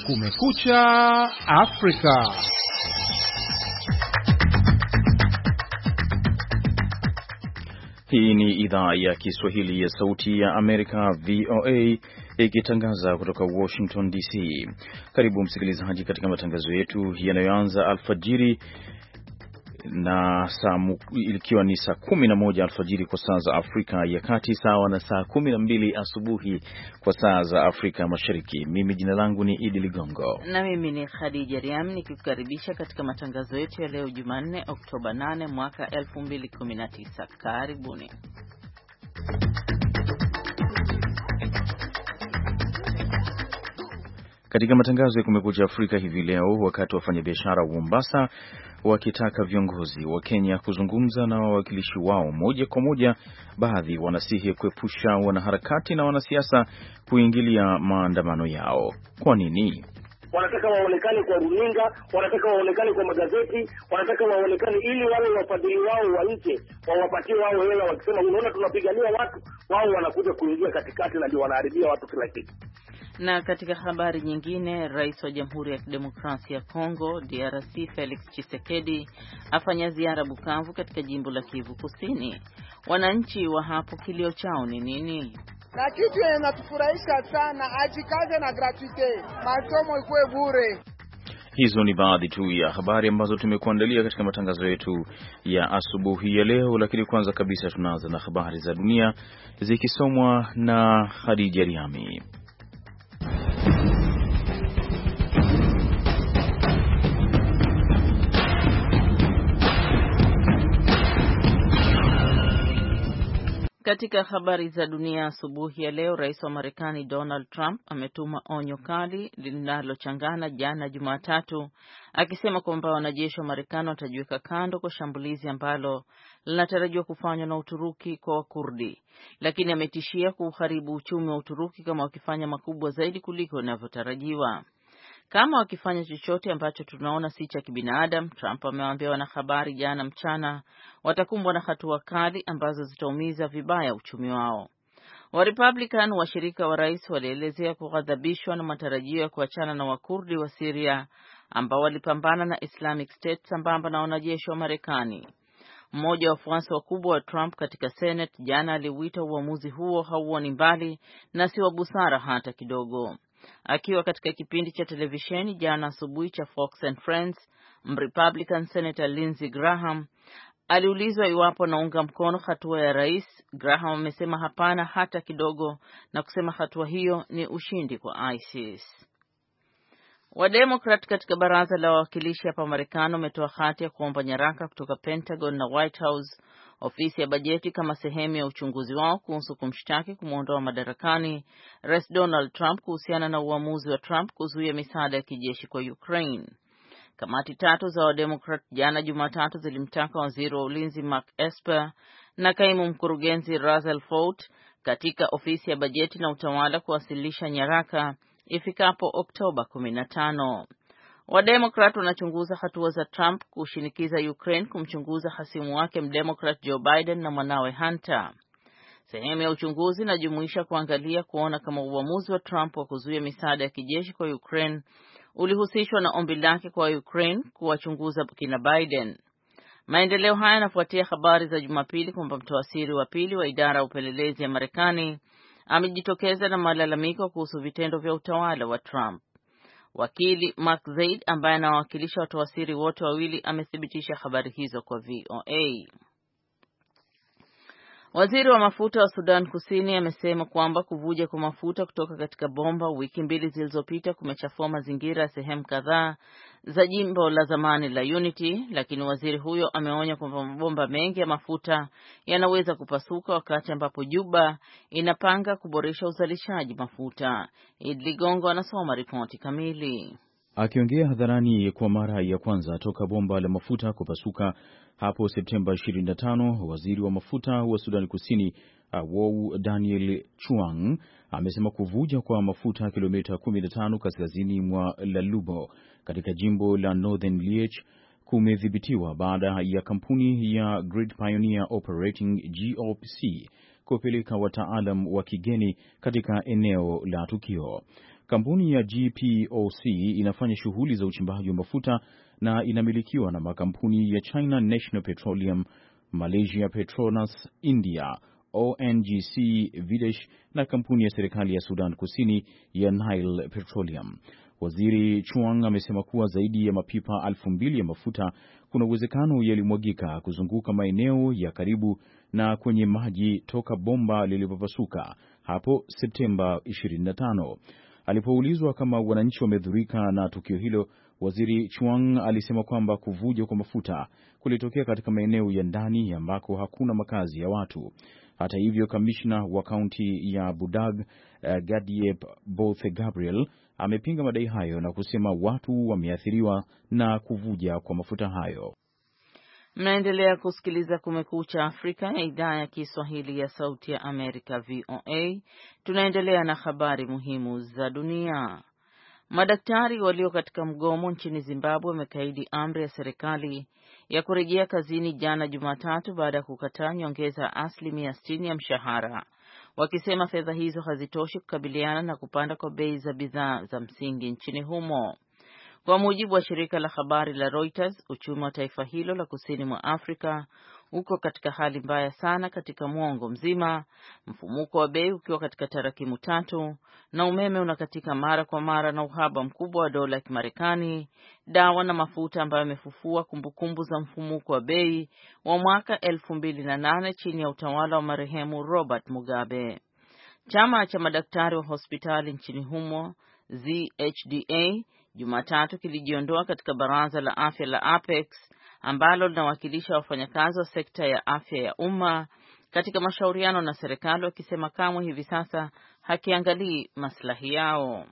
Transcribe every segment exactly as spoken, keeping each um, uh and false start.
Kumekucha Afrika. Hii ni idhaa ya Kiswahili ya Sauti ya Amerika, V O A, ikitangaza kutoka Washington D C. Karibu msikilizaji katika matangazo yetu yanayoanza alfajiri na saa ikiwa ni saa kumi na moja alfajiri kwa saa za Afrika ya Kati, sawa na saa kumi na mbili asubuhi kwa saa za Afrika Mashariki. Mimi jina langu ni Idi Ligongo na mimi ni Khadija Riami, nikikukaribisha katika matangazo yetu ya leo Jumanne Oktoba nane mwaka elfu mbili kumi na tisa. Karibuni. Katika matangazo ya Kumekucha Afrika hivi leo, wakati wafanyabiashara wa Mombasa wakitaka viongozi wa Kenya kuzungumza na wawakilishi wao moja kwa moja, baadhi wanasihi kuepusha wanaharakati na wanasiasa kuingilia maandamano yao. Kwa nini? Wanataka waonekane kwa runinga, wanataka waonekane kwa magazeti, wanataka waonekane ili wale wafadhili wao wa nje wawapatie wao hela, wakisema unaona tunapigania watu, wao wanakuja kuingia katikati na ndio wanaharibia watu kila kitu. Na katika habari nyingine, Rais wa Jamhuri ya Kidemokrasia ya Kongo D R C Felix Tshisekedi afanya ziara Bukavu katika jimbo la Kivu Kusini. Wananchi wa hapo kilio chao ni nini? Na kitu inatufurahisha sana, ajikaze na gratuite, masomo ikuwe bure. Hizo ni baadhi tu ya habari ambazo tumekuandalia katika matangazo yetu ya asubuhi ya leo, lakini kwanza kabisa tunaanza na habari za dunia zikisomwa na Khadija Riami. Katika habari za dunia asubuhi ya leo, Rais wa Marekani Donald Trump ametuma onyo kali linalochangana jana Jumatatu, akisema kwamba wanajeshi wa Marekani watajiweka kando kwa shambulizi ambalo linatarajiwa kufanywa na Uturuki kwa Wakurdi, lakini ametishia kuharibu uchumi wa Uturuki kama wakifanya makubwa zaidi kuliko inavyotarajiwa. Kama wakifanya chochote ambacho tunaona si cha kibinadamu, Trump amewaambia wanahabari jana mchana, watakumbwa na hatua kali ambazo zitaumiza vibaya uchumi wao. Wa Republican washirika wa rais walielezea kughadhabishwa na matarajio ya kuachana na Wakurdi wa Syria ambao walipambana na Islamic State sambamba na wanajeshi wa Marekani. Mmoja wa wafuasi wakubwa wa Trump katika Senate jana aliuita uamuzi huo hauoni mbali na si wa busara hata kidogo. Akiwa katika kipindi cha televisheni jana asubuhi cha Fox and Friends, Republican Senator Lindsey Graham aliulizwa iwapo anaunga mkono hatua ya rais. Graham amesema hapana hata kidogo na kusema hatua hiyo ni ushindi kwa ISIS. Wademokrat katika baraza la wawakilishi hapa Marekani wametoa hati ya kuomba nyaraka kutoka Pentagon na White House, ofisi ya bajeti, kama sehemu ya uchunguzi wao kuhusu kumshtaki kumuondoa madarakani Rais Donald Trump kuhusiana na uamuzi wa Trump kuzuia misaada ya kijeshi kwa Ukraine. Kamati tatu za Wademokrat jana Jumatatu zilimtaka waziri wa ulinzi Mark Esper na kaimu mkurugenzi Russell Ford katika ofisi ya bajeti na utawala kuwasilisha nyaraka ifikapo Oktoba kumi na tano. Wademokrat wanachunguza hatua za Trump kushinikiza Ukraine kumchunguza hasimu wake mdemokrat Joe Biden na mwanawe Hunter. Sehemu ya uchunguzi inajumuisha kuangalia kuona kama uamuzi wa Trump wa kuzuia misaada ya kijeshi kwa Ukraine ulihusishwa na ombi lake kwa Ukraine kuwachunguza kina Biden. Maendeleo haya yanafuatia habari za Jumapili kwamba mtoa siri wa pili wa idara ya upelelezi ya Marekani amejitokeza na malalamiko kuhusu vitendo vya utawala wa Trump. Wakili Mark Zaid ambaye anawakilisha watoa siri wote wawili amethibitisha habari hizo kwa V O A. Waziri wa mafuta wa Sudan Kusini amesema kwamba kuvuja kwa mafuta kutoka katika bomba wiki mbili zilizopita kumechafua mazingira ya sehemu kadhaa za jimbo la zamani la Unity, lakini waziri huyo ameonya kwamba mabomba mengi ya mafuta yanaweza kupasuka wakati ambapo Juba inapanga kuboresha uzalishaji mafuta. Idli Gongo anasoma ripoti kamili. Akiongea hadharani kwa mara ya kwanza toka bomba la mafuta kupasuka hapo Septemba ishirini na tano, waziri wa mafuta wa Sudan Kusini Awou Daniel Chuang amesema kuvuja kwa mafuta kilomita kumi na tano kaskazini mwa Lalubo katika jimbo la Northern Liech kumedhibitiwa baada ya kampuni ya Great Pioneer Operating G O P C kupeleka wataalam wa kigeni katika eneo la tukio. Kampuni ya G P O C inafanya shughuli za uchimbaji wa mafuta na inamilikiwa na makampuni ya China National Petroleum, Malaysia Petronas, India, O N G C Videsh na kampuni ya serikali ya Sudan Kusini ya Nile Petroleum. Waziri Chuang amesema kuwa zaidi ya mapipa elfu mbili ya mafuta kuna uwezekano yalimwagika kuzunguka maeneo ya karibu na kwenye maji toka bomba lilipopasuka hapo Septemba ishirini na tano. Alipoulizwa kama wananchi wamedhurika na tukio hilo, Waziri Chuang alisema kwamba kuvuja kwa mafuta kulitokea katika maeneo ya ndani ambako hakuna makazi ya watu. Hata hivyo, kamishna wa kaunti ya Budag, uh, Gadiep Bothe Gabriel, amepinga madai hayo na kusema watu wameathiriwa na kuvuja kwa mafuta hayo. Mnaendelea kusikiliza Kumekucha Afrika ya idhaa ya Kiswahili ya Sauti ya Amerika, V O A. Tunaendelea na habari muhimu za dunia. Madaktari walio katika mgomo nchini Zimbabwe wamekaidi amri ya serikali ya kurejea kazini jana Jumatatu baada ya kukataa nyongeza asilimia sitini ya mshahara, wakisema fedha hizo hazitoshi kukabiliana na kupanda kwa bei za bidhaa za msingi nchini humo. Kwa mujibu wa shirika la habari la Reuters, uchumi wa taifa hilo la kusini mwa Afrika uko katika hali mbaya sana katika mwongo mzima, mfumuko wa bei ukiwa katika tarakimu tatu na umeme unakatika mara kwa mara na uhaba mkubwa wa dola ya Kimarekani, dawa na mafuta ambayo yamefufua kumbukumbu za mfumuko wa bei wa mwaka elfu mbili na nane chini ya utawala wa marehemu Robert Mugabe. Chama cha madaktari wa hospitali nchini humo Z H D A Jumatatu kilijiondoa katika baraza la afya la Apex ambalo linawakilisha wafanyakazi wa sekta ya afya ya umma katika mashauriano na serikali, wakisema kamwe hivi sasa hakiangalii maslahi yao.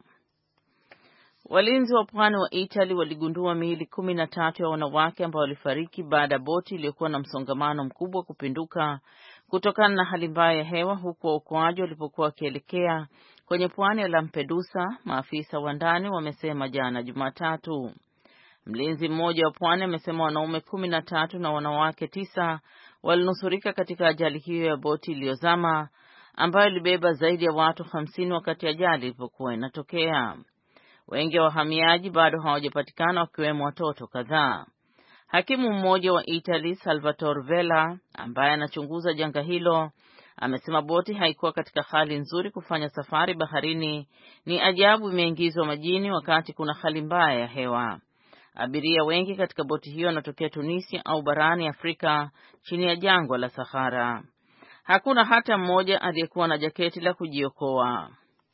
Walinzi wa pwani wa Italy waligundua miili kumi na tatu ya wanawake ambao walifariki baada ya boti iliyokuwa na msongamano mkubwa kupinduka kutokana na hali mbaya ya hewa huku waokoaji walipokuwa wakielekea kwenye pwani ya Lampedusa, maafisa wa ndani wamesema jana Jumatatu. Mlinzi mmoja wa pwani amesema wanaume kumi na tatu na wanawake tisa walinusurika katika ajali hiyo ya boti iliyozama ambayo ilibeba zaidi ya watu hamsini wakati ajali ilipokuwa inatokea. Wengi wa wahamiaji bado hawajapatikana, wakiwemo watoto kadhaa. Hakimu mmoja wa Italy, Salvatore Vella, ambaye anachunguza janga hilo, amesema boti haikuwa katika hali nzuri kufanya safari baharini. Ni ajabu imeingizwa majini wakati kuna hali mbaya ya hewa. Abiria wengi katika boti hiyo wanatokea Tunisia au barani Afrika chini ya jangwa la Sahara. Hakuna hata mmoja aliyekuwa na jaketi la kujiokoa.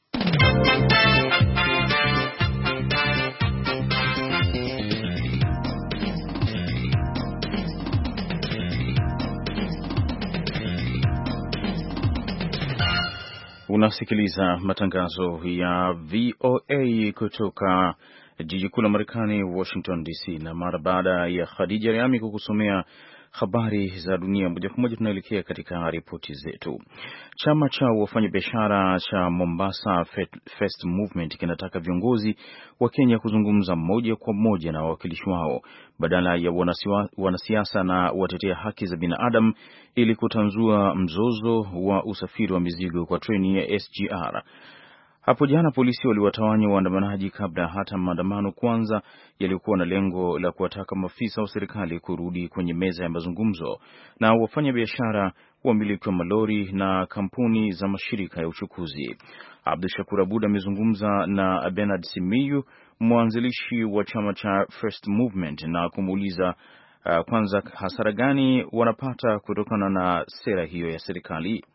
Unasikiliza matangazo ya V O A kutoka jiji kuu la Marekani, Washington D C, na mara baada ya Khadija Riami kukusomea habari za dunia moja kwa moja, tunaelekea katika ripoti zetu. Chama cha wafanyabiashara cha Mombasa First Movement kinataka viongozi wa Kenya kuzungumza moja kwa moja na wawakilishi wao badala ya wanasiasa na watetea haki za binadamu ili kutanzua mzozo wa usafiri wa mizigo kwa treni ya S G R. Hapo jana polisi waliwatawanya waandamanaji kabla hata maandamano kwanza, yalikuwa na lengo la kuwataka maafisa wa serikali kurudi kwenye meza ya mazungumzo na wafanya biashara, wamiliki wa malori na kampuni za mashirika ya uchukuzi. Abdul Shakur Abud amezungumza na Bernard Simiyu, mwanzilishi wa chama cha First Movement, na kumuuliza uh, kwanza hasara gani wanapata kutokana na sera hiyo ya serikali.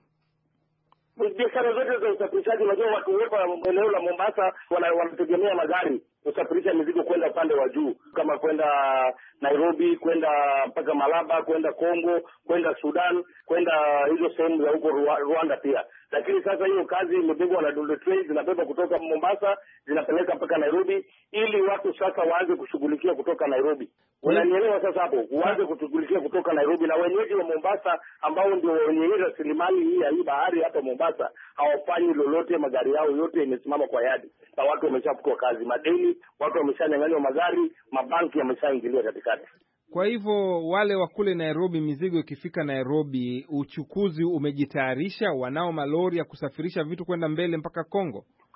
Biashara zote za usafirishaji, unajua watu wote wa eneo la Mombasa wanategemea magari kusafirisha mizigo kwenda upande wa juu, kama kwenda Nairobi, kwenda mpaka Malaba, kwenda Kongo, kwenda Sudan, kwenda hizo sehemu za huko Rwanda pia. Lakini sasa hiyo kazi imebebwa na Dole Train, zinabeba kutoka Mombasa zinapeleka mpaka Nairobi, ili watu sasa waanze kushughulikia kutoka Nairobi. Unanielewa sasa hapo? Waanze kushughulikia kutoka Nairobi, na wenyeji wa Mombasa ambao ndio wenye rasilimali hii ya hii bahari hapa Mombasa hawafanyi lolote. Magari yao yote imesimama kwa yadi na watu wameshafutwa kazi, madeni, watu wameshanyang'anywa magari, mabanki yameshaingilia katikati. Kwa hivyo wale wa kule Nairobi, mizigo ikifika Nairobi, uchukuzi umejitayarisha, wanao malori ya kusafirisha vitu kwenda mbele mpaka Kongo?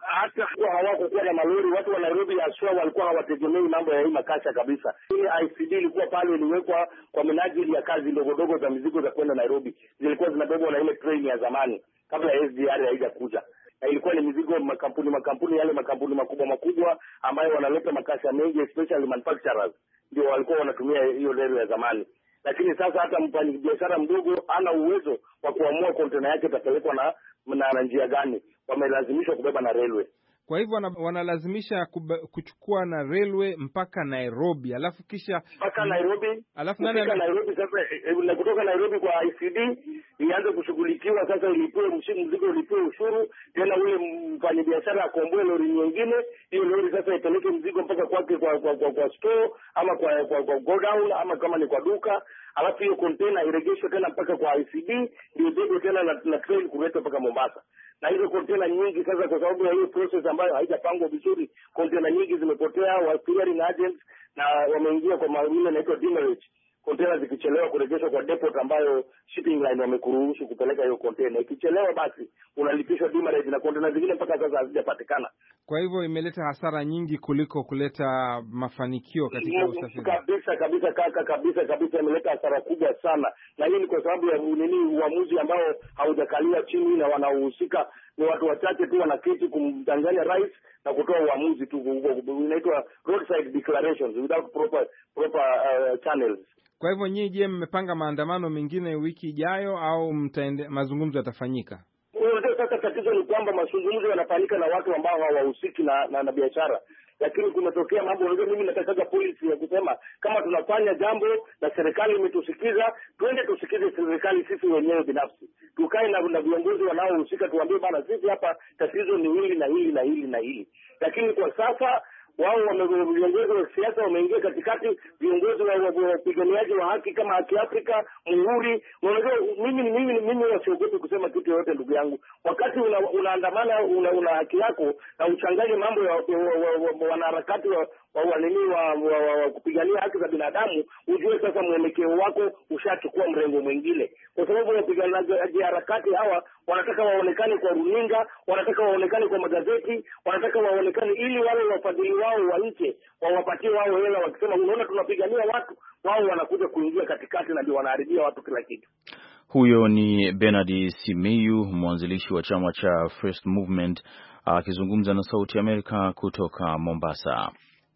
hata kwa hawakuwa na malori, watu wa Nairobi haswa walikuwa hawategemei mambo ya hii makasha kabisa. Hii I C D ilikuwa pale, iliwekwa kwa minajili ya kazi ndogo ndogo za mizigo za kwenda Nairobi, zilikuwa zinabebwa na ile train ya zamani kabla ya S D R haijakuja. Na ilikuwa ni mizigo makampuni makampuni yale makampuni makubwa makubwa ambayo wanaleta makasha mengi, especially manufacturers, ndio walikuwa wanatumia hiyo reli ya zamani. Lakini sasa hata mfanyabiashara mdogo ana uwezo wa kuamua kontena yake itapelekwa na na njia gani, wamelazimishwa kubeba na railway. Kwa hivyo wanalazimisha kuchukua na railway mpaka Nairobi, alafu kisha mpaka Nairobi, alafu nani ana... Nairobi sasa na kutoka Nairobi kwa I C D ianze kushughulikiwa sasa, ilipewe mzigo, ilipewe ushuru, tena ule mfanyabiashara akomboe lori nyingine, hiyo lori sasa ipeleke mzigo mpaka kwake kwa kwa, kwa, kwa store ama kwa kwa, kwa go down ama kama ni kwa duka, alafu hiyo container iregeshwe tena mpaka kwa I C D ndio ibebwe tena na, na train kuletwa mpaka Mombasa. Na hizo container nyingi sasa, kwa sababu ya hiyo process ambayo haijapangwa vizuri, container nyingi zimepotea, wa clearing agents na wameingia kwa mamlaka inaitwa demurrage. Container zikichelewa kurejeshwa kwa depot ambayo shipping line wamekuruhusu kupeleka hiyo container, ikichelewa basi unalipishwa demurrage na container zingine mpaka sasa hazijapatikana. Kwa hivyo imeleta hasara nyingi kuliko kuleta mafanikio katika usafiri. Kabisa kabisa kaka, kabisa kabisa imeleta hasara kubwa sana. Na hii ni kwa sababu ya nini? Uamuzi ambao haujakaliwa chini na wanaohusika ni watu wachache tu wanaketi kumdanganya rais na kutoa uamuzi tu, inaitwa roadside declarations without proper proper uh, channels. Kwa hivyo nyinyi, je, mmepanga maandamano mengine wiki ijayo au mtaende, mazungumzo yatafanyika? Ndio sasa tatizo ni kwamba mazungumzo yanafanyika na watu ambao hawahusiki na na, na biashara. Lakini kumetokea mambo, unajua mimi nataka policy ya kusema kama tunafanya jambo na serikali imetusikiza, twende tusikize serikali sisi wenyewe binafsi. Tukae na na viongozi wanaohusika tuambie bana, sisi hapa tatizo ni hili na hili na hili na hili. Lakini kwa sasa wao viongozi wa siasa wameingia katikati, viongozi wa wapiganiaji wa haki kama Haki Afrika, Muhuri. Unajua mimi mimi mimi wasiogopi kusema kitu yote, ndugu yangu. Wakati unaandamana una una, una haki yako na uchanganye mambo ya wanaharakati wa wanini wa, wa, wa, wa kupigania haki za binadamu, ujue sasa mwelekeo wako ushachukua mrengo mwingine. Kwa sababu wapiganaji harakati hawa wanataka waonekane kwa runinga, wanataka waonekane kwa magazeti, wanataka waonekane ili wale wafadhili wao wa nje wawapatie wao hela, wakisema unaona tunapigania watu, wao wanakuja kuingia katikati na ndio wanaharibia watu kila kitu. Huyo ni Bernard Simiyu, mwanzilishi wa chama cha First Movement, akizungumza na Sauti Amerika kutoka Mombasa.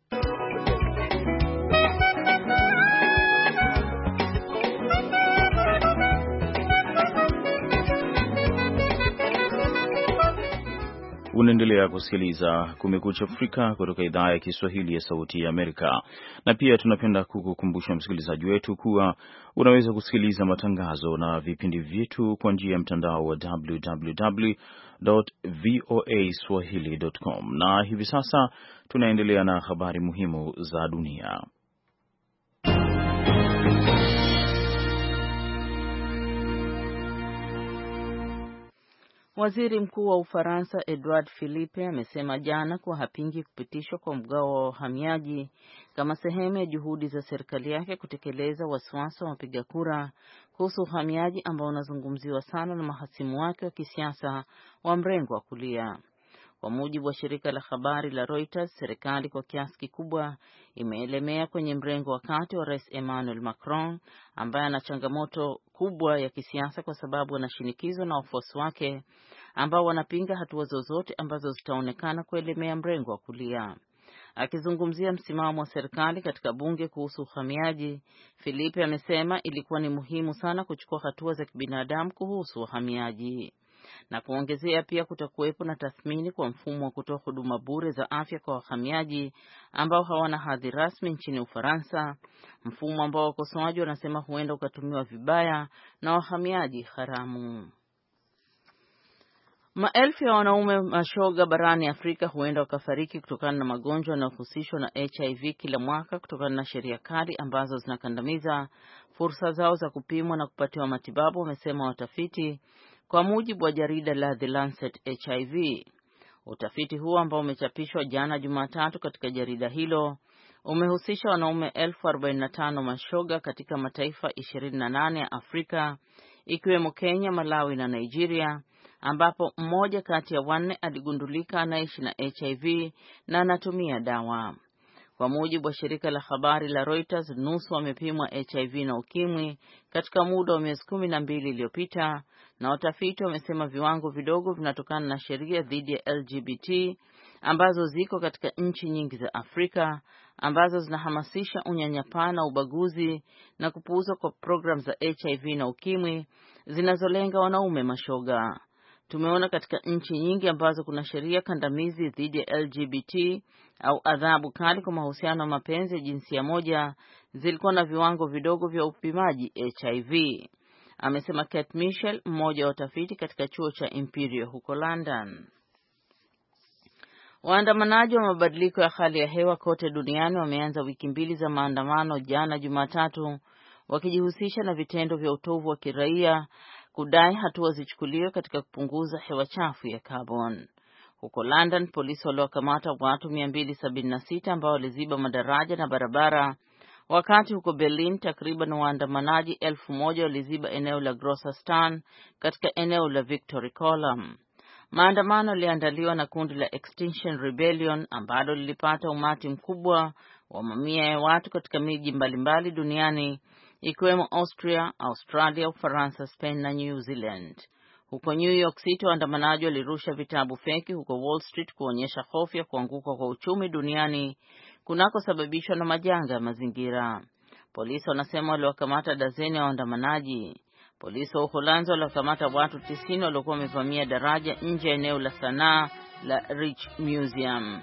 Unaendelea kusikiliza Kumekucha Afrika kutoka idhaa ya Kiswahili ya Sauti ya Amerika. Na pia tunapenda kukukumbusha msikilizaji wetu kuwa unaweza kusikiliza matangazo na vipindi vyetu kwa njia ya mtandao wa w w w dot voa swahili dot com. Na hivi sasa tunaendelea na habari muhimu za dunia. Waziri Mkuu wa Ufaransa Edouard Philippe amesema jana kuwa hapingi kupitishwa kwa mgao wa wahamiaji kama sehemu ya juhudi za serikali yake kutekeleza wasiwasi wa wapiga kura kuhusu uhamiaji ambao unazungumziwa sana na mahasimu wake wa kisiasa wa mrengo wa kulia. Kwa mujibu wa shirika la habari la Reuters, serikali kwa kiasi kikubwa imeelemea kwenye mrengo wa kati wa Rais Emmanuel Macron, ambaye ana changamoto kubwa ya kisiasa kwa sababu anashinikizwa na wafuasi wake ambao wanapinga hatua zozote ambazo zitaonekana kuelemea mrengo wa kulia. Akizungumzia msimamo wa serikali katika bunge kuhusu uhamiaji, Philippe amesema ilikuwa ni muhimu sana kuchukua hatua za kibinadamu kuhusu uhamiaji. Na kuongezea pia kutakuwepo na tathmini kwa mfumo wa kutoa huduma bure za afya kwa wahamiaji ambao hawana hadhi rasmi nchini Ufaransa, mfumo ambao wakosoaji wanasema huenda ukatumiwa vibaya na wahamiaji haramu. Maelfu ya wanaume mashoga barani Afrika huenda wakafariki kutokana na magonjwa yanayohusishwa na H I V kila mwaka kutokana na sheria kali ambazo zinakandamiza fursa zao za kupimwa na kupatiwa matibabu, wamesema watafiti, kwa mujibu wa jarida la The Lancet H I V. Utafiti huo ambao umechapishwa jana Jumatatu katika jarida hilo umehusisha wanaume elfu arobaini na tano mashoga katika mataifa ishirini na nane ya Afrika ikiwemo Kenya, Malawi na Nigeria, ambapo mmoja kati ya wanne aligundulika anaishi na H I V na anatumia dawa. Kwa mujibu wa shirika la habari la Reuters, nusu wamepimwa H I V na ukimwi katika muda wa miezi kumi na mbili iliyopita, na watafiti wamesema viwango vidogo vinatokana na sheria dhidi ya L G B T ambazo ziko katika nchi nyingi za Afrika ambazo zinahamasisha unyanyapaa na ubaguzi na kupuuzwa kwa programu za H I V na ukimwi zinazolenga wanaume mashoga. Tumeona katika nchi nyingi ambazo kuna sheria kandamizi dhidi ya L G B T au adhabu kali kwa mahusiano ya mapenzi ya jinsia moja zilikuwa na viwango vidogo vya upimaji H I V, amesema Kate Mitchell, mmoja wa watafiti katika chuo cha Imperial huko London. Waandamanaji wa mabadiliko ya hali ya hewa kote duniani wameanza wiki mbili za maandamano jana Jumatatu, wakijihusisha na vitendo vya utovu wa kiraia kudai hatua zichukuliwe katika kupunguza hewa chafu ya carbon. Huko London, polisi waliwakamata watu mia mbili sabini na sita ambao waliziba madaraja na barabara, wakati huko Berlin takriban waandamanaji elfu moja waliziba eneo la Grosser katika eneo la Victory Column. Maandamano yaliandaliwa na kundi la Extinction Rebellion ambalo lilipata umati mkubwa wa mamia ya watu katika miji mbalimbali duniani ikiwemo Austria, Australia, Ufaransa, Spain na New Zealand. Huko New York City, waandamanaji walirusha vitabu feki huko Wall Street kuonyesha hofu ya kuanguka kwa uchumi duniani kunakosababishwa na majanga ya mazingira. Polisi wanasema waliwakamata dazeni ya waandamanaji. Polisi wa Uholanzi waliwakamata watu tisini waliokuwa wamevamia daraja nje ya eneo la sanaa la Rijksmuseum.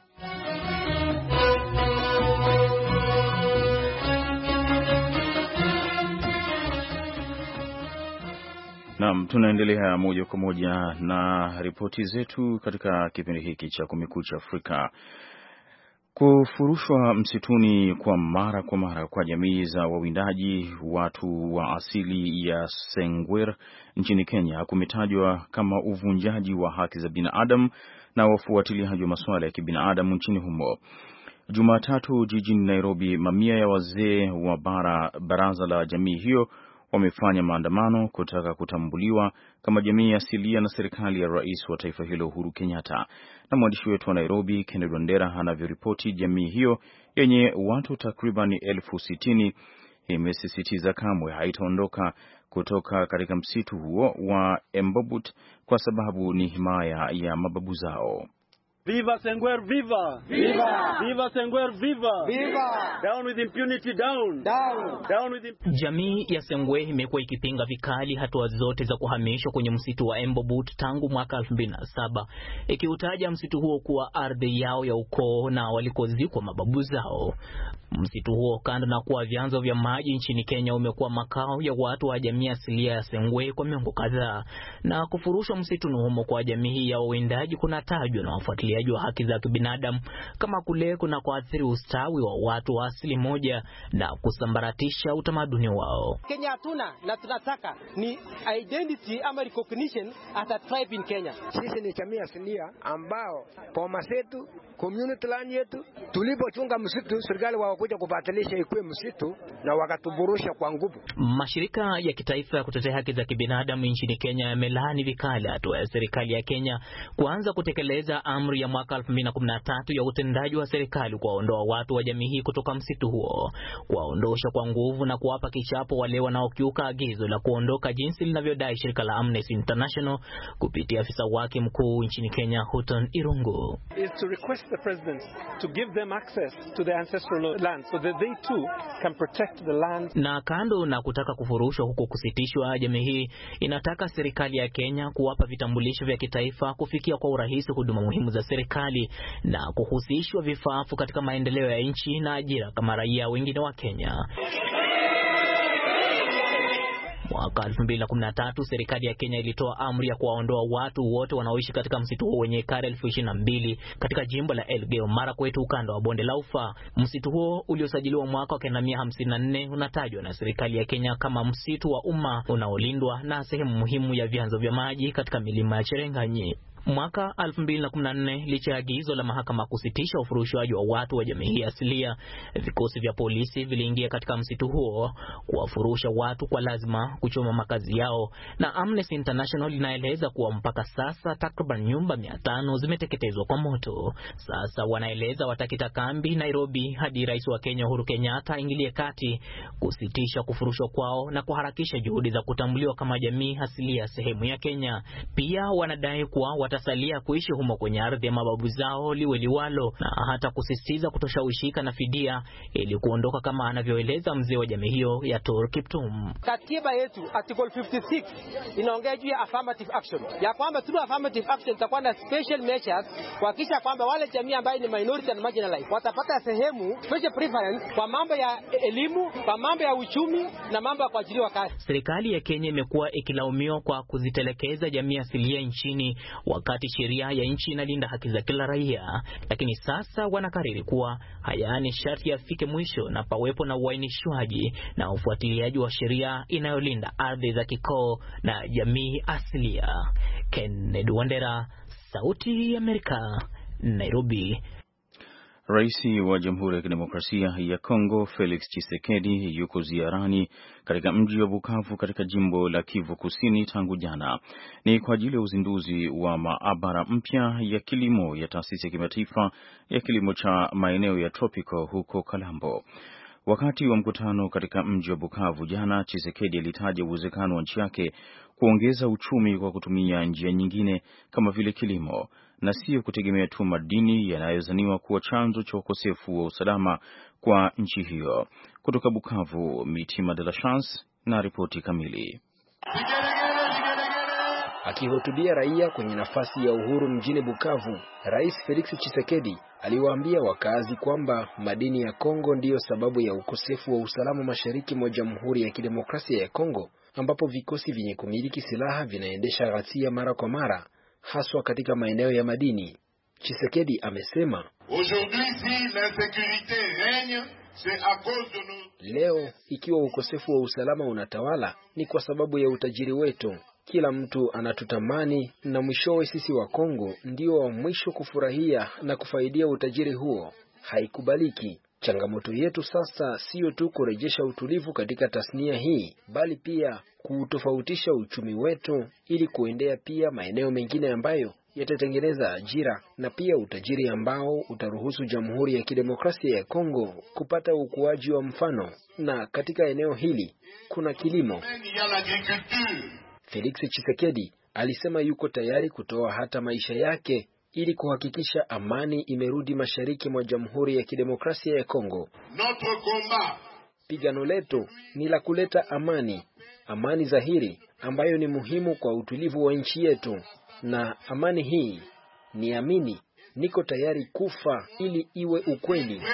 Naam, tunaendelea moja kwa moja na ripoti zetu katika kipindi hiki cha Kumekucha Afrika. Kufurushwa msituni kwa mara kwa mara kwa jamii za wawindaji watu wa asili ya Sengwer nchini Kenya kumetajwa kama uvunjaji wa haki za binadamu na wafuatiliaji wa masuala ya kibinadamu nchini humo. Jumatatu jijini Nairobi, mamia ya wazee wa bara, baraza la jamii hiyo wamefanya maandamano kutaka kutambuliwa kama jamii asilia na serikali ya rais wa taifa hilo Uhuru Kenyatta. Na mwandishi wetu wa Nairobi Kennedy Wandera anavyoripoti, jamii hiyo yenye watu takriban elfu sitini imesisitiza kamwe haitaondoka kutoka katika msitu huo wa Embobut kwa sababu ni himaya ya mababu zao. Viva Sengwer, viva! Viva! Viva Sengwer, viva! Viva! Down with impunity, down! Down! Down with impunity. Jamii ya Sengwer imekuwa ikipinga vikali hatua zote za kuhamishwa kwenye msitu wa Embobut tangu mwaka elfu mbili na saba, ikiutaja msitu huo kuwa ardhi yao ya ukoo na walikozikwa mababu zao. Msitu huo, kando na kuwa vyanzo vya maji nchini Kenya, umekuwa makao ya watu wa jamii asilia ya Sengwer kwa miongo kadhaa, na kufurushwa msituni humo kwa jamii ya wawindaji kunatajwa na wafuatiliaji wa haki za kibinadamu kama kule kuna kuathiri ustawi wa watu wa asili moja na kusambaratisha utamaduni wao. Kenya hatuna na tunataka ni identity ama recognition as a tribe in Kenya. Sisi ni jamii asilia ambao poma zetu, community land yetu, tulipochunga msitu serikali wakuja kubatilisha ikuwe msitu na wakatuburusha kwa nguvu. Mashirika ya kitaifa ya kutetea haki za kibinadamu nchini Kenya yamelaani vikali hatua ya serikali ya Kenya kuanza kutekeleza amri ya mwaka elfu mbili na kumi na tatu ya utendaji wa serikali kuwaondoa watu wa jamii hii kutoka msitu huo, kuwaondosha kwa nguvu na kuwapa kichapo wale wanaokiuka agizo la kuondoka, jinsi linavyodai shirika la Amnesty International kupitia afisa wake mkuu nchini Kenya Houghton Irungu. Is to request the president to give them access to the ancestral land so that they too can protect the land. Na kando na kutaka kufurushwa huko kusitishwa, jamii hii inataka serikali ya Kenya kuwapa vitambulisho vya kitaifa, kufikia kwa urahisi huduma muhimu za serikali na kuhusishwa vifaafu katika maendeleo ya nchi na ajira kama raia wengine wa Kenya. Mwaka elfu mbili na kumi na tatu serikali ya Kenya ilitoa amri ya kuwaondoa watu wote wanaoishi katika msitu huo wenye ekari elfu ishirini na mbili katika jimbo la Elgeyo Marakwet, ukanda wa bonde la Ufa. Msitu huo uliosajiliwa mwaka wa kenda mia hamsini na nne unatajwa na serikali ya Kenya kama msitu wa umma unaolindwa na sehemu muhimu ya vyanzo vya maji katika milima ya Cherenganyi. Mwaka elfu mbili kumi na nne, licha ya agizo la mahakama kusitisha ufurushwaji wa watu wa jamii asilia, vikosi vya polisi viliingia katika msitu huo kuwafurusha watu kwa lazima, kuchoma makazi yao, na Amnesty International inaeleza kuwa mpaka sasa takriban nyumba mia tano zimeteketezwa kwa moto. Sasa wanaeleza watakita kambi Nairobi hadi Rais wa Kenya Uhuru Kenyatta ingilie kati kusitisha kufurushwa kwao na kuharakisha juhudi za kutambuliwa kama jamii asilia sehemu ya Kenya. Pia wanadai kuwa watasalia kuishi humo kwenye ardhi ya mababu zao liwe liwalo, na hata kusisitiza kutoshawishika na fidia ili kuondoka, kama anavyoeleza mzee wa jamii hiyo ya Tor Kiptum. Katiba yetu article fifty-six inaongea juu ya affirmative action, ya kwamba through affirmative action tutakuwa na special measures kuhakikisha kwamba wale jamii ambayo ni minority and marginalized watapata sehemu special preference kwa mambo ya elimu, kwa mambo ya uchumi na mambo ya kuajiriwa kazi. Serikali ya Kenya imekuwa ikilaumiwa kwa kuzitelekeza jamii asilia nchini, wakati sheria ya nchi inalinda haki za kila raia. Lakini sasa wanakariri kuwa haya ni sharti yafike mwisho na pawepo na uainishwaji na ufuatiliaji wa sheria inayolinda ardhi za kikoo na jamii asilia. Kennedy Wandera, Sauti ya Amerika, Nairobi. Rais wa Jamhuri ya Kidemokrasia ya Kongo Felix Tshisekedi yuko ziarani katika mji wa Bukavu katika jimbo la Kivu Kusini tangu jana. Ni kwa ajili ya uzinduzi wa maabara mpya ya kilimo ya taasisi ya kimataifa ya kilimo cha maeneo ya tropical huko Kalambo. Wakati wa mkutano katika mji wa Bukavu jana, Tshisekedi alitaja uwezekano wa nchi yake kuongeza uchumi kwa kutumia njia nyingine kama vile kilimo na sio kutegemea tu madini yanayozaniwa kuwa chanzo cha ukosefu wa usalama kwa nchi hiyo. Kutoka Bukavu, Mitima de la Chance na ripoti kamili. Akihutubia raia kwenye nafasi ya uhuru mjini Bukavu, Rais Felix Tshisekedi aliwaambia wakazi kwamba madini ya Kongo ndiyo sababu ya ukosefu wa usalama mashariki mwa Jamhuri ya Kidemokrasia ya Kongo, ambapo vikosi vyenye kumiliki silaha vinaendesha ghasia mara kwa mara, haswa katika maeneo ya madini. Tshisekedi amesema, leo ikiwa ukosefu wa usalama unatawala ni kwa sababu ya utajiri wetu. Kila mtu anatutamani na mwishowe sisi wa Kongo ndio wa mwisho kufurahia na kufaidia utajiri huo. Haikubaliki. Changamoto yetu sasa sio tu kurejesha utulivu katika tasnia hii, bali pia kutofautisha uchumi wetu ili kuendea pia maeneo mengine ambayo yatatengeneza ajira na pia utajiri ambao utaruhusu Jamhuri ya Kidemokrasia ya Kongo kupata ukuaji wa mfano. Na katika eneo hili kuna kilimo. Felix Tshisekedi alisema yuko tayari kutoa hata maisha yake ili kuhakikisha amani imerudi mashariki mwa Jamhuri ya Kidemokrasia ya Kongo. Pigano letu ni la kuleta amani, amani dhahiri ambayo ni muhimu kwa utulivu wa nchi yetu. Na amani hii, niamini, niko tayari kufa ili iwe ukweli.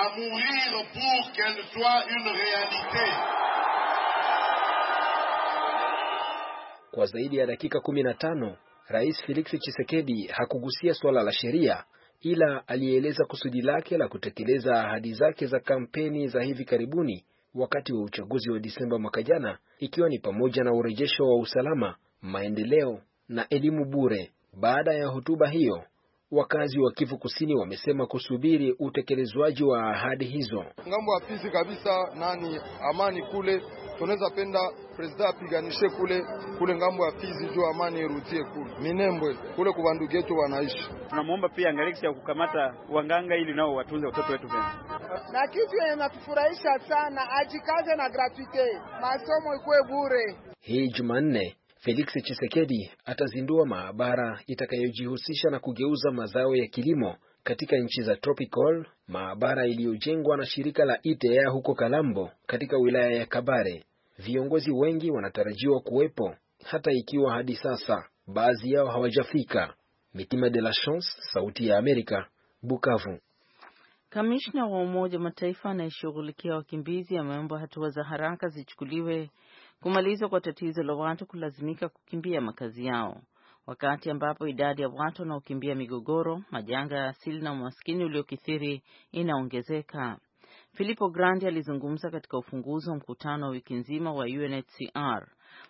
Kwa zaidi ya dakika kumi na tano, Rais Felix Tshisekedi hakugusia swala la sheria, ila alieleza kusudi lake la kutekeleza ahadi zake za kampeni za hivi karibuni wakati wa uchaguzi wa Disemba mwaka jana, ikiwa ni pamoja na urejesho wa usalama, maendeleo na elimu bure. Baada ya hotuba hiyo, wakazi wa Kivu Kusini wamesema kusubiri utekelezwaji wa ahadi hizo. Ngambo ya Fizi kabisa nani amani kule, tunaweza penda president apiganishe kule kule ngambo ya Fizi juu amani irudie kule. Minembwe kule kwa bandu getu wanaishi. Tunamuomba pia Angalexi ya kukamata wanganga ili nao watunze watoto wetu vyema. Na kitu inatufurahisha sana, ajikaze na gratuite, masomo ikuwe bure. Hii Jumanne Felix Tshisekedi atazindua maabara itakayojihusisha na kugeuza mazao ya kilimo katika nchi za tropical, maabara iliyojengwa na shirika la I T E A huko Kalambo katika wilaya ya Kabare. Viongozi wengi wanatarajiwa kuwepo, hata ikiwa hadi sasa baadhi yao hawajafika. Mitima de la Chance, Sauti ya Amerika, Bukavu. Kamishna wa Umoja wa Mataifa anayeshughulikia wakimbizi ameomba hatua za haraka zichukuliwe kumaliza kwa tatizo la watu kulazimika kukimbia makazi yao, wakati ambapo idadi ya watu wanaokimbia migogoro, majanga ya asili na umaskini uliokithiri inaongezeka. Filippo Grandi alizungumza katika ufunguzi wa mkutano wa wiki nzima wa U N H C R.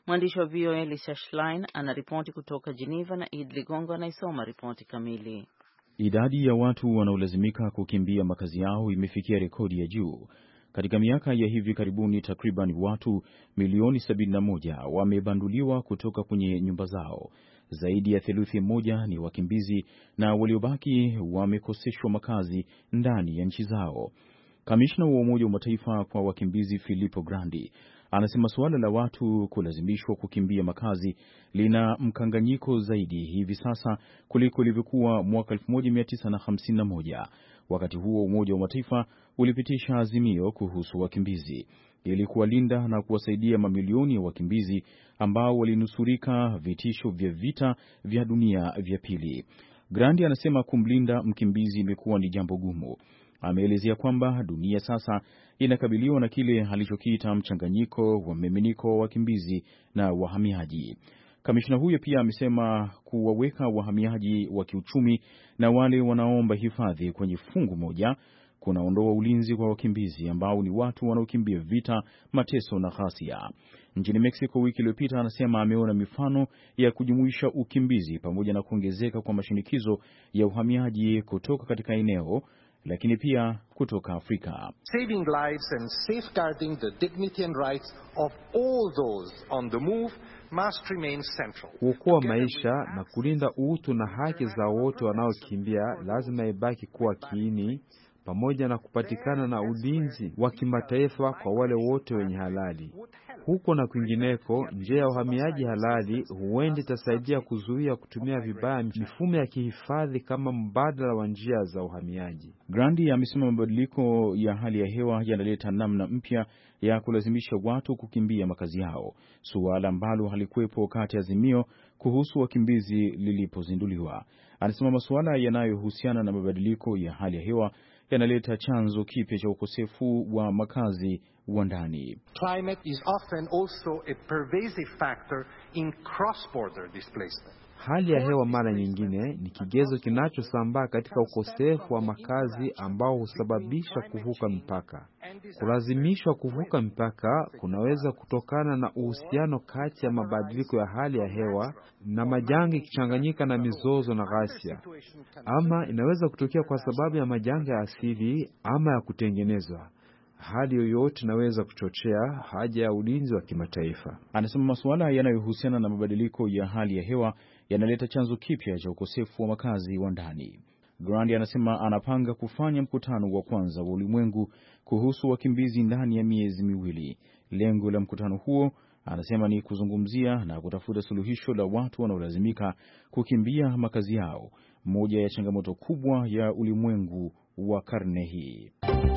Mwandishi wa V O A Lisa Schlein anaripoti kutoka Geneva na Id Ligongo anaisoma ripoti kamili. Idadi ya watu wanaolazimika kukimbia makazi yao imefikia rekodi ya juu. Katika miaka ya hivi karibuni takriban watu milioni sabini na moja wamebanduliwa kutoka kwenye nyumba zao. Zaidi ya theluthi moja ni wakimbizi na waliobaki wamekoseshwa makazi ndani ya nchi zao. Kamishna wa Umoja wa Mataifa kwa wakimbizi Filippo Grandi anasema suala la watu kulazimishwa kukimbia makazi lina mkanganyiko zaidi hivi sasa kuliko ilivyokuwa mwaka elfu moja mia tisa hamsini na moja. Wakati huo Umoja wa Mataifa ulipitisha azimio kuhusu wakimbizi ili kuwalinda na kuwasaidia mamilioni ya wakimbizi ambao walinusurika vitisho vya vita vya dunia vya pili. Grandi anasema kumlinda mkimbizi imekuwa ni jambo gumu. Ameelezea kwamba dunia sasa inakabiliwa na kile alichokiita mchanganyiko wa mmiminiko wa wakimbizi na wahamiaji. Kamishna huyo pia amesema kuwaweka wahamiaji wa kiuchumi na wale wanaomba hifadhi kwenye fungu moja kunaondoa ulinzi kwa wakimbizi ambao ni watu wanaokimbia vita, mateso na ghasia. Nchini Mexico wiki iliyopita, anasema ameona mifano ya kujumuisha ukimbizi pamoja na kuongezeka kwa mashinikizo ya uhamiaji kutoka katika eneo lakini pia kutoka Afrika. Saving lives and safeguarding the dignity and rights of all those on the move must remain central. Kuokoa maisha na kulinda utu na haki za wote wanaokimbia lazima ibaki kuwa kiini, pamoja na kupatikana na ulinzi wa kimataifa kwa wale wote wenye halali. Huko na kwingineko, njia ya uhamiaji halali huenda itasaidia kuzuia kutumia vibaya mifumo ya kihifadhi kama mbadala wa njia za uhamiaji. Grandi amesema mabadiliko ya hali ya hewa yanaleta namna mpya ya kulazimisha watu kukimbia makazi yao, suala ambalo halikuwepo wakati azimio kuhusu wakimbizi lilipozinduliwa. Anasema masuala yanayohusiana na mabadiliko ya hali ya hewa yanaleta chanzo kipya cha ukosefu wa makazi wa ndani. Climate is often also a pervasive factor in cross-border displacement. Hali ya hewa mara nyingine ni kigezo kinachosambaa katika ukosefu wa makazi ambao husababisha kuvuka mipaka. Kulazimishwa kuvuka mipaka kunaweza kutokana na uhusiano kati ya mabadiliko ya hali ya hewa na majanga ikichanganyika na mizozo na ghasia, ama inaweza kutokea kwa sababu ya majanga ya asili ama ya kutengenezwa. Hali yoyote inaweza kuchochea haja ya ulinzi wa kimataifa. Anasema masuala yanayohusiana na mabadiliko ya hali ya hewa yanaleta chanzo kipya cha ukosefu wa makazi wa ndani. Grandi anasema anapanga kufanya mkutano wa kwanza wa ulimwengu kuhusu wakimbizi ndani ya miezi miwili. Lengo la mkutano huo, anasema, ni kuzungumzia na kutafuta suluhisho la watu wanaolazimika kukimbia makazi yao, moja ya changamoto kubwa ya ulimwengu wa karne hii.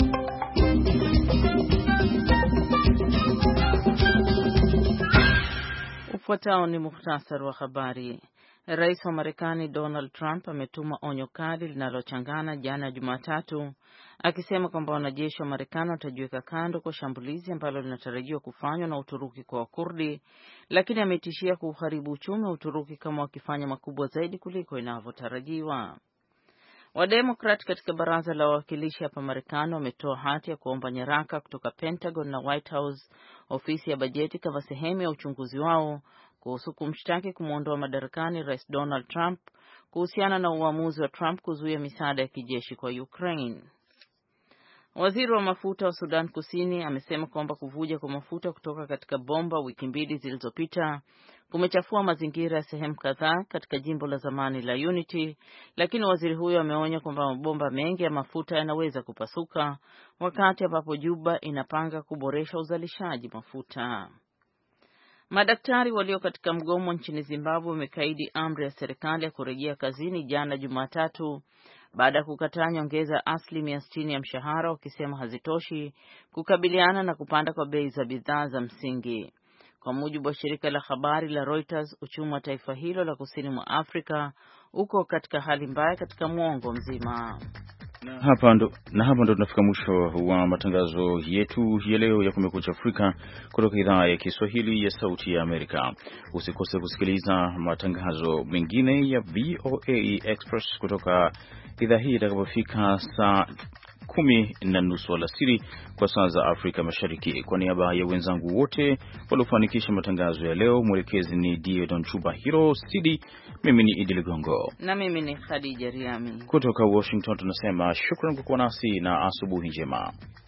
Ufuatao ni muhtasari wa habari. Rais wa Marekani Donald Trump ametuma onyo kali linalochangana jana Jumatatu, akisema kwamba wanajeshi wa Marekani watajiweka kando kwa shambulizi ambalo linatarajiwa kufanywa na Uturuki kwa Wakurdi, lakini ametishia kuharibu uchumi wa Uturuki kama wakifanya makubwa zaidi kuliko inavyotarajiwa. Wademokrat katika baraza la wawakilishi hapa Marekani wametoa hati ya kuomba nyaraka kutoka Pentagon na White House, ofisi ya bajeti, kama sehemu ya uchunguzi wao kuhusu kumshtaki kumwondoa madarakani Rais Donald Trump kuhusiana na uamuzi wa Trump kuzuia misaada ya kijeshi kwa Ukraine. Waziri wa mafuta wa Sudan Kusini amesema kwamba kuvuja kwa mafuta kutoka katika bomba wiki mbili zilizopita kumechafua mazingira ya sehemu kadhaa katika jimbo la zamani la Unity, lakini waziri huyo ameonya kwamba mabomba mengi ya mafuta yanaweza kupasuka wakati ambapo Juba inapanga kuboresha uzalishaji mafuta. Madaktari walio katika mgomo nchini Zimbabwe wamekaidi amri ya serikali ya kurejea kazini jana Jumatatu baada ya kukataa nyongeza asilimia sitini ya mshahara, wakisema hazitoshi kukabiliana na kupanda kwa bei za bidhaa za msingi. Kwa mujibu wa shirika la habari la Reuters, uchumi wa taifa hilo la kusini mwa Afrika uko katika hali mbaya katika muongo mzima. Na hapa ndo na hapa ndo tunafika mwisho wa matangazo yetu ya leo ya Kumekucha Afrika kutoka idhaa ya Kiswahili ya Sauti ya Amerika. Usikose kusikiliza matangazo mengine ya V O A Express kutoka idhaa hii itakapofika saa kumi na nusu alasiri kwa saa za Afrika Mashariki. Kwa niaba ya wenzangu wote waliofanikisha matangazo ya leo, mwelekezi ni Diedon Chubahiro Sidi, mimi ni Idi Ligongo na mimi ni Khadija Riami kutoka Washington. Tunasema shukrani kwa kuwa nasi na asubuhi njema.